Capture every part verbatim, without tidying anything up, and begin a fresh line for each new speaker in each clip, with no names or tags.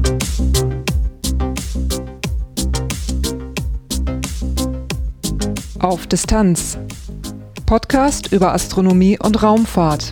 Auf Distanz. Podcast über Astronomie und Raumfahrt.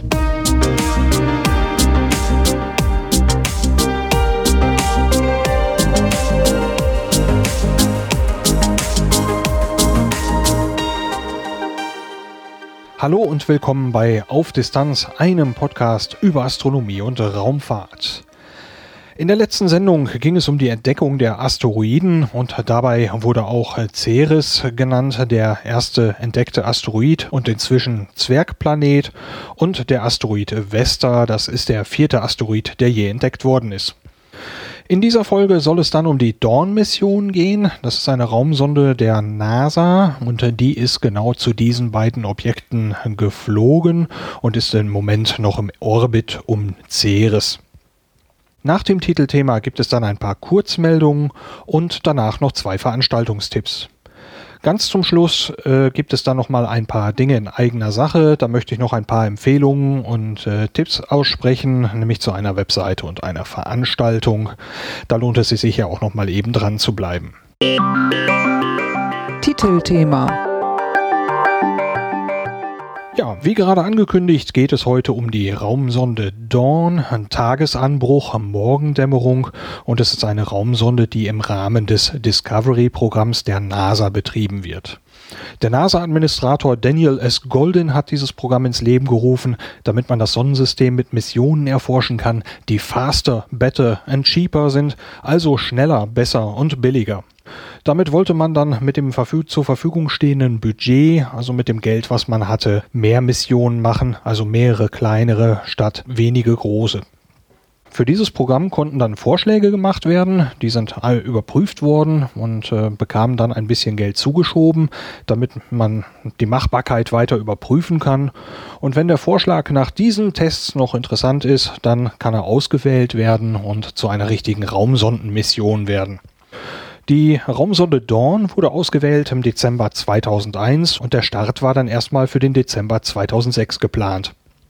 Hallo und willkommen bei Auf Distanz, einem Podcast über Astronomie und Raumfahrt. In der letzten Sendung ging es um die Entdeckung der Asteroiden und dabei wurde auch Ceres genannt, der erste entdeckte Asteroid und inzwischen Zwergplanet, und der Asteroid Vesta, das ist der vierte Asteroid, der je entdeckt worden ist. In dieser Folge soll es dann um die Dawn-Mission gehen. Das ist eine Raumsonde der NASA und die ist genau zu diesen beiden Objekten geflogen und ist im Moment noch im Orbit um Ceres. Nach dem Titelthema gibt es dann ein paar Kurzmeldungen und danach noch zwei Veranstaltungstipps. Ganz zum Schluss äh, gibt es dann noch mal ein paar Dinge in eigener Sache. Da möchte ich noch ein paar Empfehlungen und äh, Tipps aussprechen, nämlich zu einer Webseite und einer Veranstaltung. Da lohnt es sich sicher auch noch mal eben dran zu bleiben.
Titelthema.
Ja, wie gerade angekündigt, geht es heute um die Raumsonde Dawn, ein Tagesanbruch, Morgendämmerung, und es ist eine Raumsonde, die im Rahmen des Discovery-Programms der NASA betrieben wird. Der NASA-Administrator Daniel S. Goldin hat dieses Programm ins Leben gerufen, damit man das Sonnensystem mit Missionen erforschen kann, die faster, better and cheaper sind, also schneller, besser und billiger. Damit wollte man dann mit dem verfüg- zur Verfügung stehenden Budget, also mit dem Geld, was man hatte, mehr Missionen machen, also mehrere kleinere statt wenige große. Für dieses Programm konnten dann Vorschläge gemacht werden, die sind alle überprüft worden und äh, bekamen dann ein bisschen Geld zugeschoben, damit man die Machbarkeit weiter überprüfen kann. Und wenn der Vorschlag nach diesen Tests noch interessant ist, dann kann er ausgewählt werden und zu einer richtigen Raumsondenmission werden. Die Raumsonde Dawn wurde ausgewählt im Dezember zweitausendeins und der Start war dann erstmal für den Dezember zweitausendsechs geplant.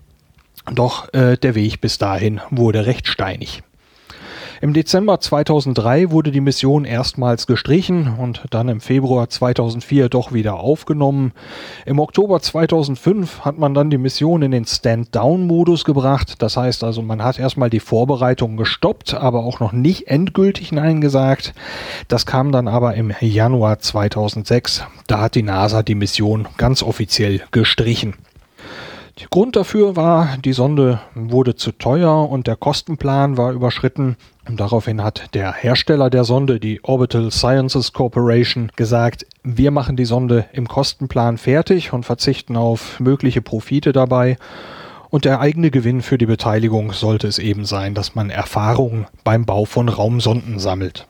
Doch äh, der Weg bis dahin wurde recht steinig. Im Dezember zweitausenddrei wurde die Mission erstmals gestrichen und dann im Februar zweitausendvier doch wieder aufgenommen. Im Oktober zweitausendfünf hat man dann die Mission in den Stand-Down-Modus gebracht. Das heißt also, man hat erstmal die Vorbereitungen gestoppt, aber auch noch nicht endgültig Nein gesagt. Das kam dann aber im Januar zweitausendsechs. Da hat die NASA die Mission ganz offiziell gestrichen. Der Grund dafür war, die Sonde wurde zu teuer und der Kostenplan war überschritten. Und daraufhin hat der Hersteller der Sonde, die Orbital Sciences Corporation, gesagt, wir machen die Sonde im Kostenplan fertig und verzichten auf mögliche Profite dabei. Und der eigene Gewinn für die Beteiligung sollte es eben sein, dass man Erfahrung beim Bau von Raumsonden sammelt.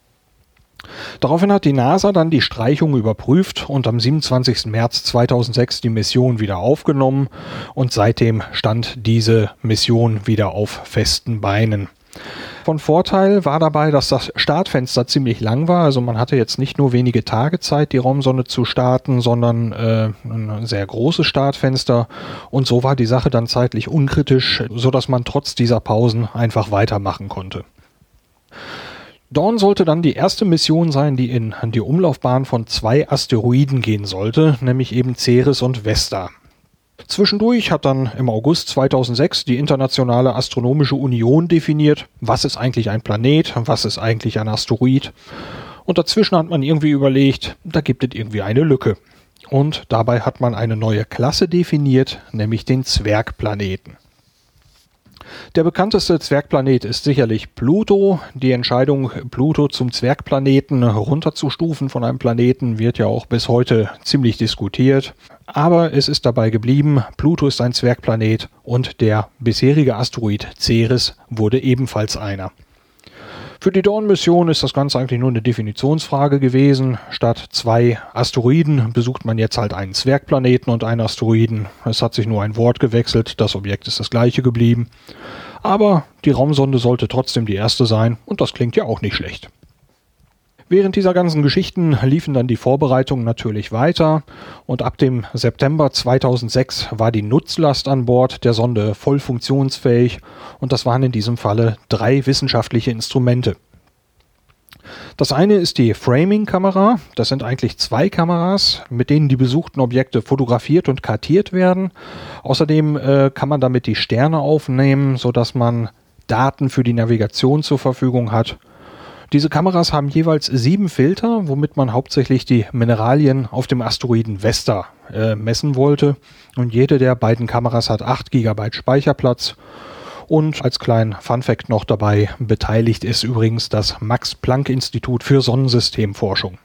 Daraufhin hat die NASA dann die Streichung überprüft und am siebenundzwanzigsten März zweitausendsechs die Mission wieder aufgenommen und seitdem stand diese Mission wieder auf festen Beinen. Von Vorteil war dabei, dass das Startfenster ziemlich lang war, also man hatte jetzt nicht nur wenige Tage Zeit, die Raumsonde zu starten, sondern äh, ein sehr großes Startfenster, und so war die Sache dann zeitlich unkritisch, sodass man trotz dieser Pausen einfach weitermachen konnte. Dawn sollte dann die erste Mission sein, die in die Umlaufbahn von zwei Asteroiden gehen sollte, nämlich eben Ceres und Vesta. Zwischendurch hat dann im August zweitausendsechs die Internationale Astronomische Union definiert, was ist eigentlich ein Planet, was ist eigentlich ein Asteroid. Und dazwischen hat man irgendwie überlegt, da gibt es irgendwie eine Lücke. Und dabei hat man eine neue Klasse definiert, nämlich den Zwergplaneten. Der bekannteste Zwergplanet ist sicherlich Pluto. Die Entscheidung, Pluto zum Zwergplaneten runterzustufen von einem Planeten, wird ja auch bis heute ziemlich diskutiert. Aber es ist dabei geblieben, Pluto ist ein Zwergplanet und der bisherige Asteroid Ceres wurde ebenfalls einer. Für die Dawn-Mission ist das Ganze eigentlich nur eine Definitionsfrage gewesen. Statt zwei Asteroiden besucht man jetzt halt einen Zwergplaneten und einen Asteroiden. Es hat sich nur ein Wort gewechselt, das Objekt ist das gleiche geblieben. Aber die Raumsonde sollte trotzdem die erste sein und das klingt ja auch nicht schlecht. Während dieser ganzen Geschichten liefen dann die Vorbereitungen natürlich weiter und ab dem September zweitausendsechs war die Nutzlast an Bord der Sonde voll funktionsfähig und das waren in diesem Falle drei wissenschaftliche Instrumente. Das eine ist die Framing-Kamera. Das sind eigentlich zwei Kameras, mit denen die besuchten Objekte fotografiert und kartiert werden. Außerdem äh, kann man damit die Sterne aufnehmen, sodass man Daten für die Navigation zur Verfügung hat. Diese Kameras haben jeweils sieben Filter, womit man hauptsächlich die Mineralien auf dem Asteroiden Vesta äh, messen wollte. Und jede der beiden Kameras hat acht Gigabyte Speicherplatz. Und als kleinen Funfact noch dabei, beteiligt ist übrigens das Max-Planck-Institut für Sonnensystemforschung.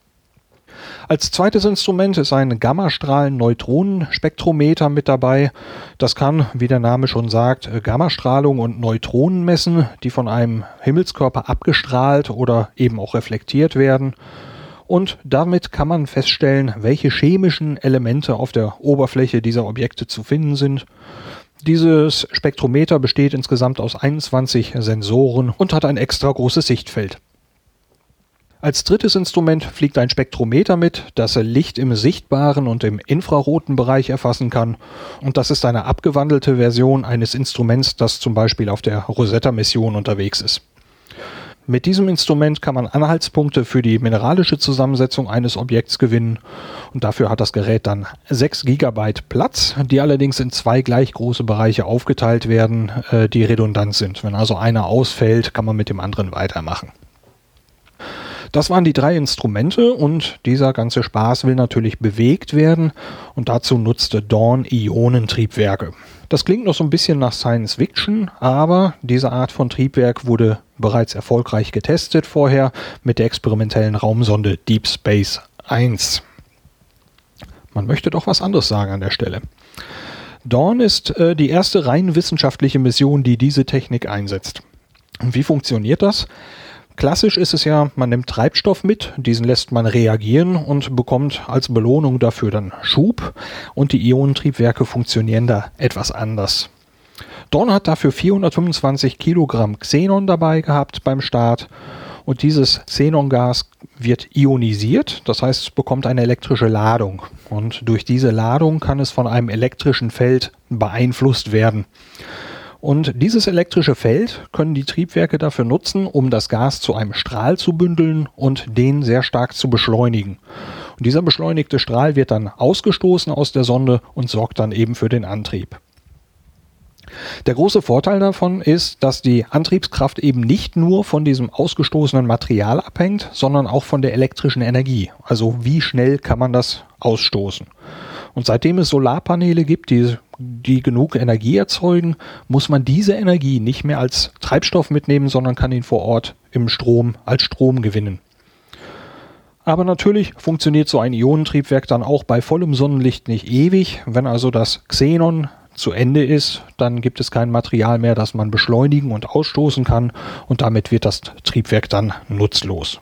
Als zweites Instrument ist ein Gammastrahlen-Neutronenspektrometer mit dabei. Das kann, wie der Name schon sagt, Gammastrahlung und Neutronen messen, die von einem Himmelskörper abgestrahlt oder eben auch reflektiert werden. Und damit kann man feststellen, welche chemischen Elemente auf der Oberfläche dieser Objekte zu finden sind. Dieses Spektrometer besteht insgesamt aus einundzwanzig Sensoren und hat ein extra großes Sichtfeld. Als drittes Instrument fliegt ein Spektrometer mit, das Licht im sichtbaren und im infraroten Bereich erfassen kann. Und das ist eine abgewandelte Version eines Instruments, das zum Beispiel auf der Rosetta-Mission unterwegs ist. Mit diesem Instrument kann man Anhaltspunkte für die mineralische Zusammensetzung eines Objekts gewinnen. Und dafür hat das Gerät dann sechs Gigabyte Platz, die allerdings in zwei gleich große Bereiche aufgeteilt werden, die redundant sind. Wenn also einer ausfällt, kann man mit dem anderen weitermachen. Das waren die drei Instrumente und dieser ganze Spaß will natürlich bewegt werden und dazu nutzte Dawn Ionentriebwerke. Das klingt noch so ein bisschen nach Science Fiction, aber diese Art von Triebwerk wurde bereits erfolgreich getestet vorher mit der experimentellen Raumsonde Deep Space eins. Man möchte doch was anderes sagen an der Stelle. Dawn ist äh, die erste rein wissenschaftliche Mission, die diese Technik einsetzt. Und wie funktioniert das? Klassisch ist es ja, man nimmt Treibstoff mit, diesen lässt man reagieren und bekommt als Belohnung dafür dann Schub und die Ionentriebwerke funktionieren da etwas anders. Dawn hat dafür vierhundertfünfundzwanzig Kilogramm Xenon dabei gehabt beim Start und dieses Xenongas wird ionisiert, das heißt es bekommt eine elektrische Ladung und durch diese Ladung kann es von einem elektrischen Feld beeinflusst werden. Und dieses elektrische Feld können die Triebwerke dafür nutzen, um das Gas zu einem Strahl zu bündeln und den sehr stark zu beschleunigen. Und dieser beschleunigte Strahl wird dann ausgestoßen aus der Sonde und sorgt dann eben für den Antrieb. Der große Vorteil davon ist, dass die Antriebskraft eben nicht nur von diesem ausgestoßenen Material abhängt, sondern auch von der elektrischen Energie. Also wie schnell kann man das ausstoßen? Und seitdem es Solarpaneele gibt, die, die genug Energie erzeugen, muss man diese Energie nicht mehr als Treibstoff mitnehmen, sondern kann ihn vor Ort im Strom als Strom gewinnen. Aber natürlich funktioniert so ein Ionentriebwerk dann auch bei vollem Sonnenlicht nicht ewig. Wenn also das Xenon zu Ende ist, dann gibt es kein Material mehr, das man beschleunigen und ausstoßen kann und damit wird das Triebwerk dann nutzlos.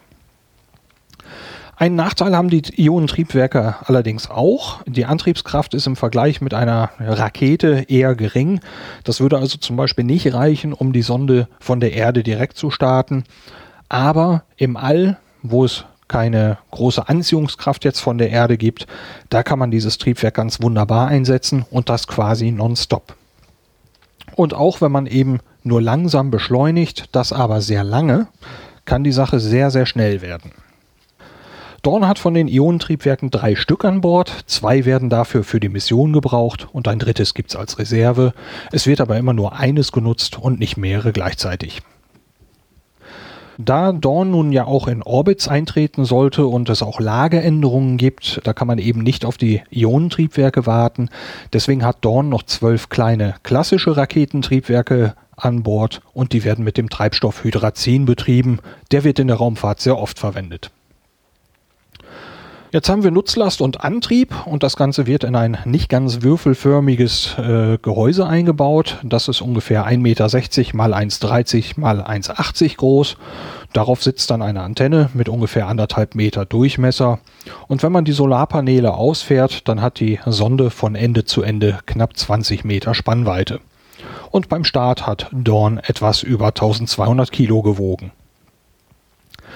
Einen Nachteil haben die Ionentriebwerke allerdings auch. Die Antriebskraft ist im Vergleich mit einer Rakete eher gering. Das würde also zum Beispiel nicht reichen, um die Sonde von der Erde direkt zu starten. Aber im All, wo es keine große Anziehungskraft jetzt von der Erde gibt, da kann man dieses Triebwerk ganz wunderbar einsetzen und das quasi nonstop. Und auch wenn man eben nur langsam beschleunigt, das aber sehr lange, kann die Sache sehr, sehr schnell werden. Dawn hat von den Ionentriebwerken drei Stück an Bord, zwei werden dafür für die Mission gebraucht und ein drittes gibt es als Reserve. Es wird aber immer nur eines genutzt und nicht mehrere gleichzeitig. Da Dawn nun ja auch in Orbits eintreten sollte und es auch Lageänderungen gibt, da kann man eben nicht auf die Ionentriebwerke warten. Deswegen hat Dawn noch zwölf kleine klassische Raketentriebwerke an Bord und die werden mit dem Treibstoff Hydrazin betrieben. Der wird in der Raumfahrt sehr oft verwendet. Jetzt haben wir Nutzlast und Antrieb und das Ganze wird in ein nicht ganz würfelförmiges äh, Gehäuse eingebaut. Das ist ungefähr ein Meter sechzig mal eins Meter dreißig mal eins Meter achtzig groß. Darauf sitzt dann eine Antenne mit ungefähr anderthalb Meter Durchmesser. Und wenn man die Solarpaneele ausfährt, dann hat die Sonde von Ende zu Ende knapp zwanzig Meter Spannweite. Und beim Start hat Dawn etwas über eintausendzweihundert Kilo gewogen.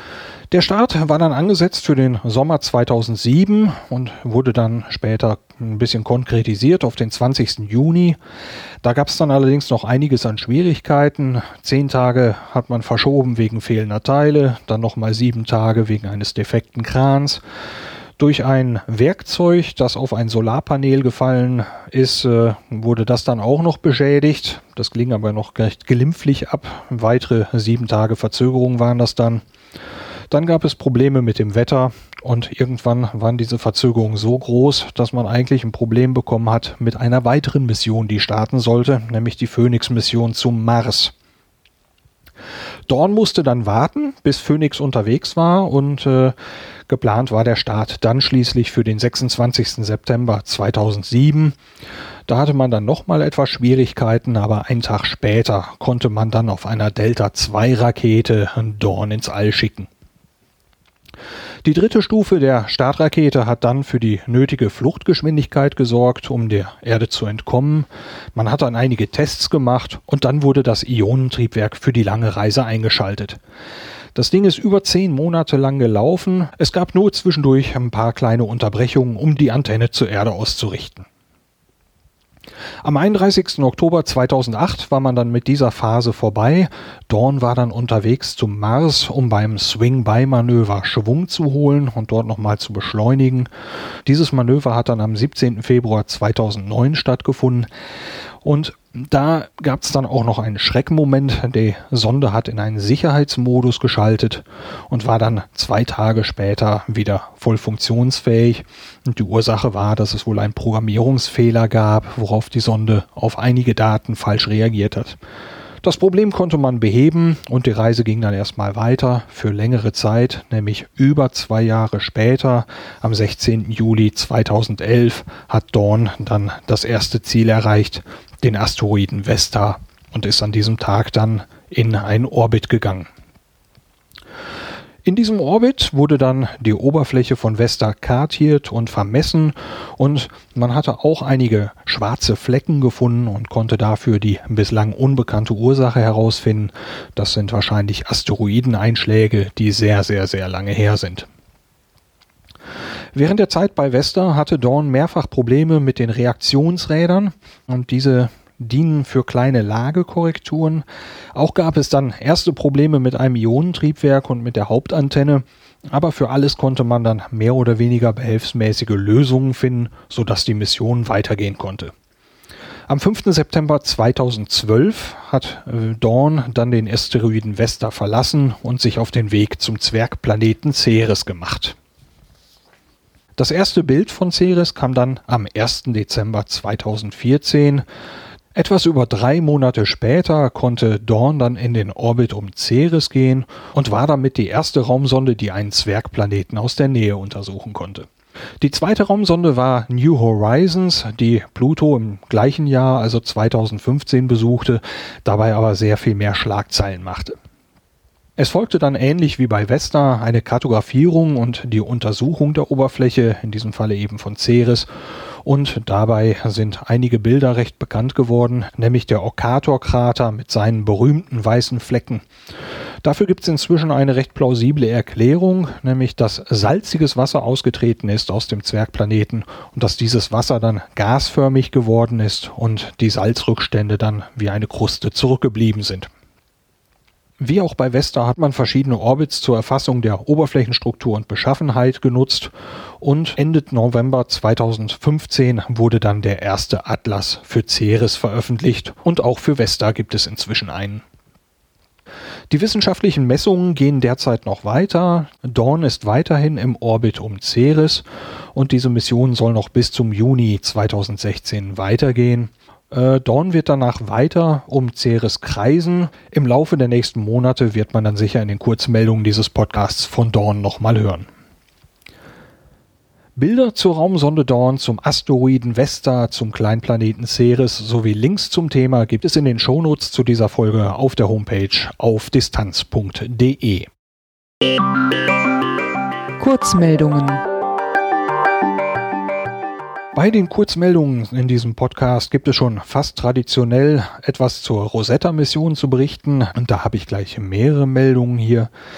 Der Start war dann angesetzt für den Sommer zweitausendsieben und wurde dann später ein bisschen konkretisiert auf den zwanzigsten Juni. Da gab es dann allerdings noch einiges an Schwierigkeiten. Zehn Tage hat man verschoben wegen fehlender Teile, dann nochmal sieben Tage wegen eines defekten Krans. Durch ein Werkzeug, das auf ein Solarpanel gefallen ist, äh, wurde das dann auch noch beschädigt. Das ging aber noch recht glimpflich ab. Weitere sieben Tage Verzögerung waren das dann. Dann gab es Probleme mit dem Wetter und irgendwann waren diese Verzögerungen so groß, dass man eigentlich ein Problem bekommen hat mit einer weiteren Mission, die starten sollte, nämlich die Phoenix-Mission zum Mars. Dawn musste dann warten, bis Phoenix unterwegs war und äh, geplant war der Start dann schließlich für den sechsundzwanzigsten September zweitausendsieben. Da hatte man dann nochmal etwas Schwierigkeiten, aber einen Tag später konnte man dann auf einer Delta zwei Rakete Dawn ins All schicken. Die dritte Stufe der Startrakete hat dann für die nötige Fluchtgeschwindigkeit gesorgt, um der Erde zu entkommen. Man hat dann einige Tests gemacht und dann wurde das Ionentriebwerk für die lange Reise eingeschaltet. Das Ding ist über zehn Monate lang gelaufen. Es gab nur zwischendurch ein paar kleine Unterbrechungen, um die Antenne zur Erde auszurichten. Am einunddreißigsten Oktober zweitausendacht war man dann mit dieser Phase vorbei. Dawn war dann unterwegs zum Mars, um beim Swing-By-Manöver Schwung zu holen und dort nochmal zu beschleunigen. Dieses Manöver hat dann am siebzehnten Februar zweitausendneun stattgefunden. Und da gab es dann auch noch einen Schreckmoment. Die Sonde hat in einen Sicherheitsmodus geschaltet und war dann zwei Tage später wieder voll funktionsfähig. Und die Ursache war, dass es wohl einen Programmierungsfehler gab, worauf die Sonde auf einige Daten falsch reagiert hat. Das Problem konnte man beheben und die Reise ging dann erstmal weiter für längere Zeit, nämlich über zwei Jahre später, am sechzehnten Juli zweitausendelf, hat Dawn dann das erste Ziel erreicht, den Asteroiden Vesta, und ist an diesem Tag dann in einen Orbit gegangen. In diesem Orbit wurde dann die Oberfläche von Vesta kartiert und vermessen und man hatte auch einige schwarze Flecken gefunden und konnte dafür die bislang unbekannte Ursache herausfinden. Das sind wahrscheinlich Asteroideneinschläge, die sehr, sehr, sehr lange her sind. Während der Zeit bei Vesta hatte Dawn mehrfach Probleme mit den Reaktionsrädern und diese dienen für kleine Lagekorrekturen. Auch gab es dann erste Probleme mit einem Ionentriebwerk und mit der Hauptantenne, aber für alles konnte man dann mehr oder weniger behelfsmäßige Lösungen finden, sodass die Mission weitergehen konnte. Am fünften September zweitausendzwölf hat Dawn dann den Asteroiden Vesta verlassen und sich auf den Weg zum Zwergplaneten Ceres gemacht. Das erste Bild von Ceres kam dann am ersten Dezember zweitausendvierzehn. Etwas über drei Monate später konnte Dawn dann in den Orbit um Ceres gehen und war damit die erste Raumsonde, die einen Zwergplaneten aus der Nähe untersuchen konnte. Die zweite Raumsonde war New Horizons, die Pluto im gleichen Jahr, also zweitausendfünfzehn, besuchte, dabei aber sehr viel mehr Schlagzeilen machte. Es folgte dann ähnlich wie bei Vesta eine Kartografierung und die Untersuchung der Oberfläche, in diesem Falle eben von Ceres, und dabei sind einige Bilder recht bekannt geworden, nämlich der Okator-Krater mit seinen berühmten weißen Flecken. Dafür gibt es inzwischen eine recht plausible Erklärung, nämlich dass salziges Wasser ausgetreten ist aus dem Zwergplaneten und dass dieses Wasser dann gasförmig geworden ist und die Salzrückstände dann wie eine Kruste zurückgeblieben sind. Wie auch bei Vesta hat man verschiedene Orbits zur Erfassung der Oberflächenstruktur und Beschaffenheit genutzt und Ende November zweitausendfünfzehn wurde dann der erste Atlas für Ceres veröffentlicht und auch für Vesta gibt es inzwischen einen. Die wissenschaftlichen Messungen gehen derzeit noch weiter. Dawn ist weiterhin im Orbit um Ceres und diese Mission soll noch bis zum Juni zweitausendsechzehn weitergehen. Äh, Dawn wird danach weiter um Ceres kreisen. Im Laufe der nächsten Monate wird man dann sicher in den Kurzmeldungen dieses Podcasts von Dawn nochmal hören. Bilder zur Raumsonde Dawn, zum Asteroiden Vesta, zum Kleinplaneten Ceres sowie Links zum Thema gibt es in den Shownotes zu dieser Folge auf der Homepage auf distanz punkt de.
Kurzmeldungen.
Bei den Kurzmeldungen in diesem Podcast gibt es schon fast traditionell etwas zur Rosetta-Mission zu berichten und da habe ich gleich mehrere Meldungen hier.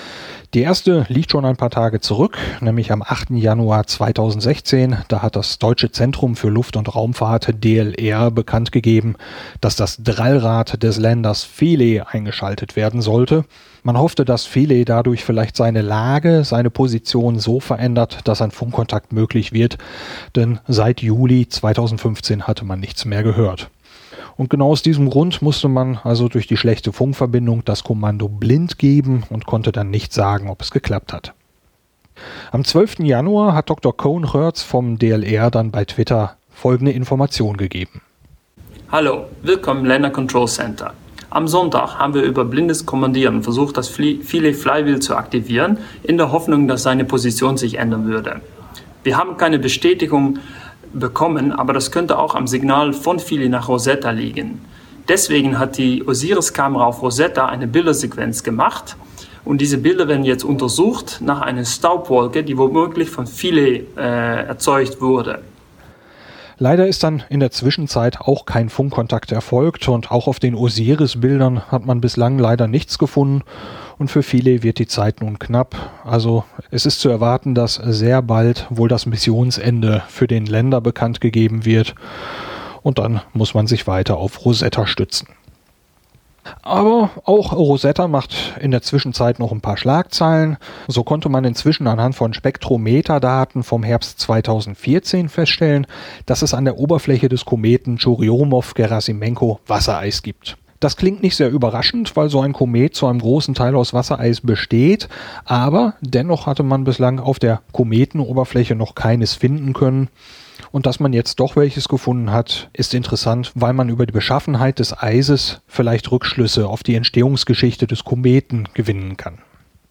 Die erste liegt schon ein paar Tage zurück, nämlich am achten Januar zweitausendsechzehn. Da hat das Deutsche Zentrum für Luft- und Raumfahrt D L R bekannt gegeben, dass das Drallrad des Landers Philae eingeschaltet werden sollte. Man hoffte, dass Philae dadurch vielleicht seine Lage, seine Position so verändert, dass ein Funkkontakt möglich wird, denn seit Juli zweitausendfünfzehn hatte man nichts mehr gehört. Und genau aus diesem Grund musste man also durch die schlechte Funkverbindung das Kommando blind geben und konnte dann nicht sagen, ob es geklappt hat. Am zwölften Januar hat Doktor Cohn Hertz vom D L R dann bei Twitter folgende Information gegeben.
Hallo, willkommen im Länder Control Center. Am Sonntag haben wir über blindes Kommandieren versucht, das Philae Flywheel zu aktivieren, in der Hoffnung, dass seine Position sich ändern würde. Wir haben keine Bestätigung bekommen, aber das könnte auch am Signal von Philae nach Rosetta liegen. Deswegen hat die Osiris-Kamera auf Rosetta eine Bildersequenz gemacht und diese Bilder werden jetzt untersucht nach einer Staubwolke, die womöglich von Philae äh, erzeugt wurde.
Leider ist dann in der Zwischenzeit auch kein Funkkontakt erfolgt und auch auf den Osiris-Bildern hat man bislang leider nichts gefunden und für Philae wird die Zeit nun knapp. Also es ist zu erwarten, dass sehr bald wohl das Missionsende für den Lander bekannt gegeben wird und dann muss man sich weiter auf Rosetta stützen. Aber auch Rosetta macht in der Zwischenzeit noch ein paar Schlagzeilen. So konnte man inzwischen anhand von Spektrometerdaten vom Herbst zweitausendvierzehn feststellen, dass es an der Oberfläche des Kometen Churyumov-Gerasimenko Wassereis gibt. Das klingt nicht sehr überraschend, weil so ein Komet zu einem großen Teil aus Wassereis besteht, aber dennoch hatte man bislang auf der Kometenoberfläche noch keines finden können. Und dass man jetzt doch welches gefunden hat, ist interessant, weil man über die Beschaffenheit des Eises vielleicht Rückschlüsse auf die Entstehungsgeschichte des Kometen gewinnen kann.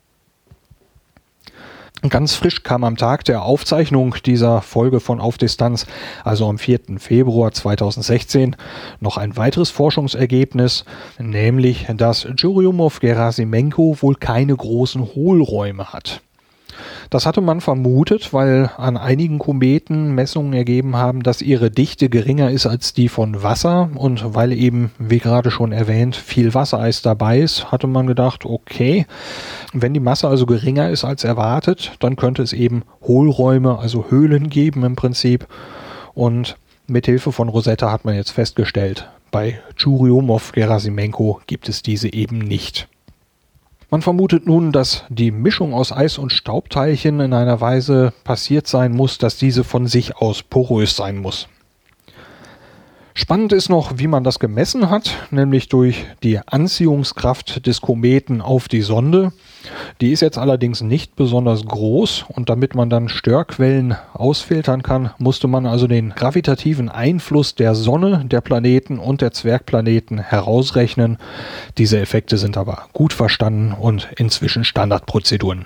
Ganz frisch kam am Tag der Aufzeichnung dieser Folge von Auf Distanz, also am vierten Februar zweitausendsechzehn, noch ein weiteres Forschungsergebnis, nämlich dass Churyumov-Gerasimenko wohl keine großen Hohlräume hat. Das hatte man vermutet, weil an einigen Kometen Messungen ergeben haben, dass ihre Dichte geringer ist als die von Wasser und weil eben, wie gerade schon erwähnt, viel Wassereis dabei ist, hatte man gedacht, okay, wenn die Masse also geringer ist als erwartet, dann könnte es eben Hohlräume, also Höhlen geben im Prinzip und mit Hilfe von Rosetta hat man jetzt festgestellt, bei Churyumov-Gerasimenko gibt es diese eben nicht. Man vermutet nun, dass die Mischung aus Eis und Staubteilchen in einer Weise passiert sein muss, dass diese von sich aus porös sein muss. Spannend ist noch, wie man das gemessen hat, nämlich durch die Anziehungskraft des Kometen auf die Sonde. Die ist jetzt allerdings nicht besonders groß und damit man dann Störquellen ausfiltern kann, musste man also den gravitativen Einfluss der Sonne, der Planeten und der Zwergplaneten herausrechnen. Diese Effekte sind aber gut verstanden und inzwischen Standardprozeduren.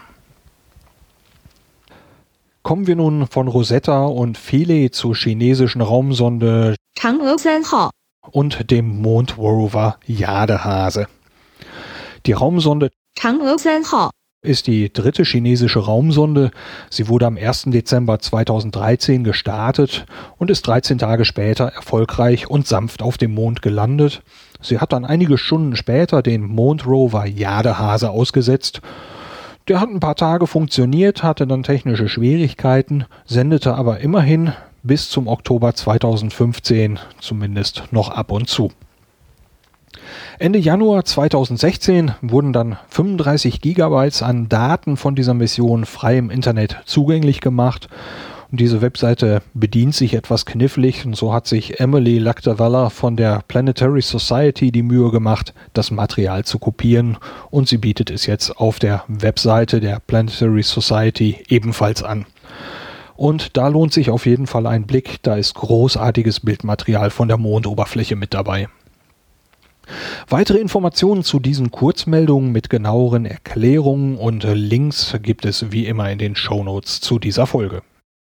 Kommen wir nun von Rosetta und Philae zur chinesischen Raumsonde und dem Mondrover Jadehase. Die Raumsonde ist die dritte chinesische Raumsonde. Sie wurde am ersten Dezember zweitausenddreizehn gestartet und ist dreizehn Tage später erfolgreich und sanft auf dem Mond gelandet. Sie hat dann einige Stunden später den Mondrover Jadehase ausgesetzt. Der hat ein paar Tage funktioniert, hatte dann technische Schwierigkeiten, sendete aber immerhin bis zum Oktober zweitausendfünfzehn zumindest noch ab und zu. Ende Januar zweitausendsechzehn wurden dann fünfunddreißig Gigabytes an Daten von dieser Mission frei im Internet zugänglich gemacht. Und diese Webseite bedient sich etwas knifflig und so hat sich Emily Lactavella von der Planetary Society die Mühe gemacht, das Material zu kopieren und sie bietet es jetzt auf der Webseite der Planetary Society ebenfalls an. Und da lohnt sich auf jeden Fall ein Blick, da ist großartiges Bildmaterial von der Mondoberfläche mit dabei. Weitere Informationen zu diesen Kurzmeldungen mit genaueren Erklärungen und Links gibt es wie immer in den Shownotes zu dieser Folge.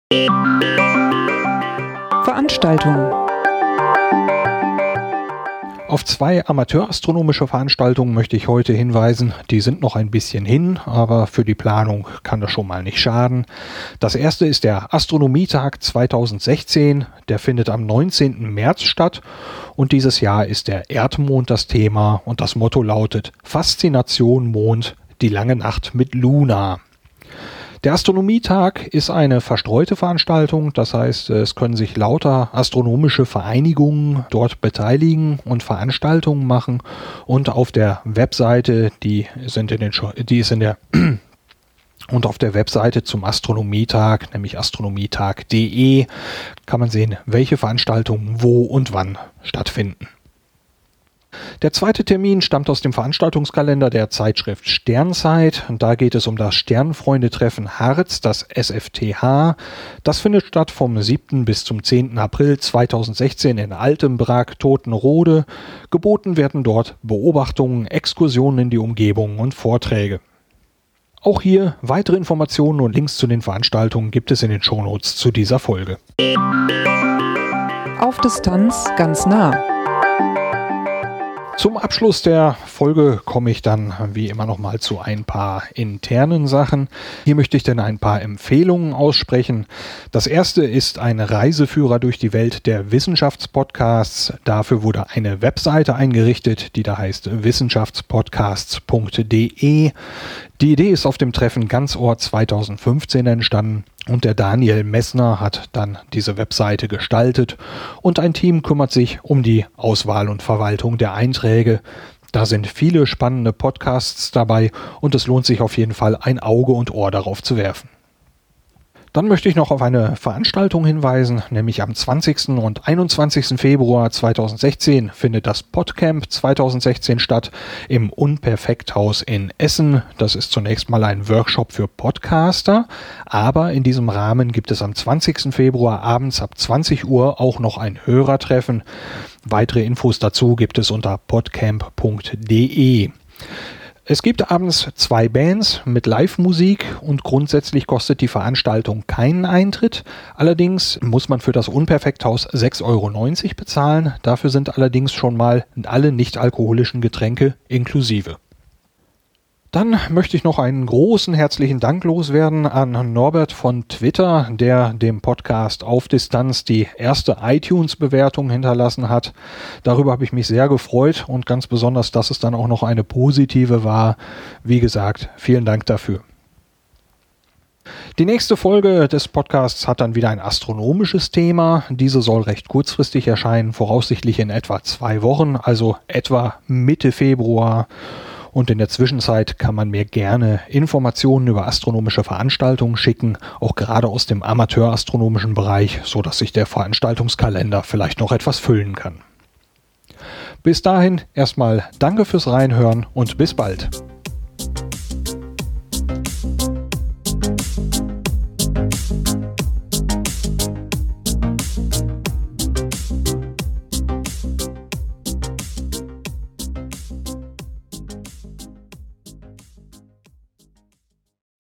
Veranstaltungen.
Auf zwei amateurastronomische Veranstaltungen möchte ich heute hinweisen. Die sind noch ein bisschen hin, aber für die Planung kann das schon mal nicht schaden. Das erste ist der Astronomietag zweitausendsechzehn. Der findet am neunzehnten März statt und dieses Jahr ist der Erdmond das Thema und das Motto lautet Faszination Mond, die lange Nacht mit Luna. Der Astronomietag ist eine verstreute Veranstaltung, das heißt, es können sich lauter astronomische Vereinigungen dort beteiligen und Veranstaltungen machen, und auf der Webseite, die sind in den, die ist in der und auf der Webseite zum Astronomietag, nämlich astronomietag punkt de, kann man sehen, welche Veranstaltungen wo und wann stattfinden. Der zweite Termin stammt aus dem Veranstaltungskalender der Zeitschrift Sternzeit. Und da geht es um das Sternfreunde-Treffen Harz, das S F T H. Das findet statt vom siebten bis zum zehnten April zweitausendsechzehn in Altenbrak, Totenrode. Geboten werden dort Beobachtungen, Exkursionen in die Umgebung und Vorträge. Auch hier weitere Informationen und Links zu den Veranstaltungen gibt es in den Shownotes zu dieser Folge.
Auf Distanz ganz nah.
Zum Abschluss der Folge komme ich dann wie immer noch mal zu ein paar internen Sachen. Hier möchte ich dann ein paar Empfehlungen aussprechen. Das erste ist ein Reiseführer durch die Welt der Wissenschaftspodcasts. Dafür wurde eine Webseite eingerichtet, die da heißt wissenschaftspodcasts punkt de. Die Idee ist auf dem Treffen Ganzort zweitausendfünfzehn entstanden und der Daniel Messner hat dann diese Webseite gestaltet und ein Team kümmert sich um die Auswahl und Verwaltung der Einträge. Da sind viele spannende Podcasts dabei und es lohnt sich auf jeden Fall, ein Auge und Ohr darauf zu werfen. Dann möchte ich noch auf eine Veranstaltung hinweisen, nämlich am zwanzigsten und einundzwanzigsten Februar zweitausendsechzehn findet das Podcamp zweitausendsechzehn statt im Unperfekthaus in Essen. Das ist zunächst mal ein Workshop für Podcaster, aber in diesem Rahmen gibt es am zwanzigsten Februar abends ab zwanzig Uhr auch noch ein Hörertreffen. Weitere Infos dazu gibt es unter podcamp punkt de. Es gibt abends zwei Bands mit Live-Musik und grundsätzlich kostet die Veranstaltung keinen Eintritt. Allerdings muss man für das Unperfekthaus sechs Euro neunzig bezahlen. Dafür sind allerdings schon mal alle nicht-alkoholischen Getränke inklusive. Dann möchte ich noch einen großen herzlichen Dank loswerden an Norbert von Twitter, der dem Podcast Auf Distanz die erste iTunes-Bewertung hinterlassen hat. Darüber habe ich mich sehr gefreut und ganz besonders, dass es dann auch noch eine positive war. Wie gesagt, vielen Dank dafür. Die nächste Folge des Podcasts hat dann wieder ein astronomisches Thema. Diese soll recht kurzfristig erscheinen, voraussichtlich in etwa zwei Wochen, also etwa Mitte Februar. Und in der Zwischenzeit kann man mir gerne Informationen über astronomische Veranstaltungen schicken, auch gerade aus dem amateurastronomischen Bereich, so dass sich der Veranstaltungskalender vielleicht noch etwas füllen kann. Bis dahin erstmal danke fürs Reinhören und bis bald.